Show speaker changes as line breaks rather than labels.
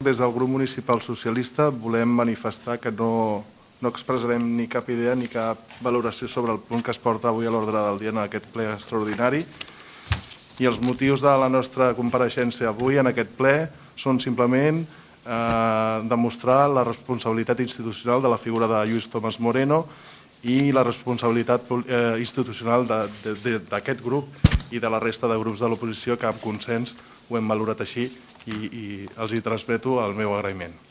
des del grup municipal socialista volem manifestar que no expressarem ni cap idea ni cap valoració sobre el punt que es porta avui a l'ordre del dia en aquest ple extraordinari. I els motius de la nostra compareixença avui en aquest ple són simplement demostrar la responsabilitat institucional de la figura de Lluís Tomàs Moreno i la responsabilitat institucional d'aquest grup i de la resta de grups de l'oposició que amb consens ho hem valorat així i els hi transmeto el meu agraïment.